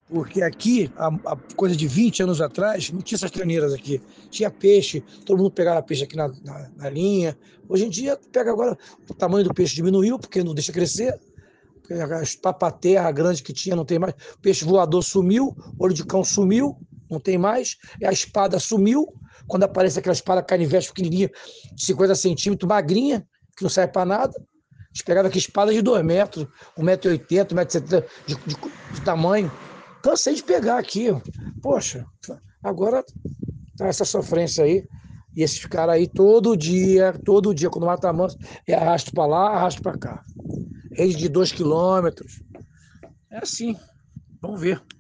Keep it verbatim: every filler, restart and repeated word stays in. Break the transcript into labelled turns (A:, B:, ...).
A: Porque aqui, há, há coisa de vinte anos atrás, não tinha essas traneiras aqui. Tinha peixe, todo mundo pegava peixe aqui na, na, na linha. Hoje em dia, pega agora, o tamanho do peixe diminuiu, porque não deixa crescer. As papaterra grande que tinha, não tem mais. Peixe voador sumiu, olho de cão sumiu, não tem mais. A espada sumiu. Quando aparece aquela espada canivete pequenininha, de cinquenta centímetros, magrinha, que não serve para nada. A gente pegava aqui espada de dois metros, um metro e oitenta, um metro e setenta de, de, de tamanho. Cansei de pegar aqui. Poxa, agora tá essa sofrência aí. E esses caras aí, todo dia, todo dia, quando mata manso, é arrasto para lá, arrasto para cá. Rede de dois quilômetros. É assim. Vamos ver.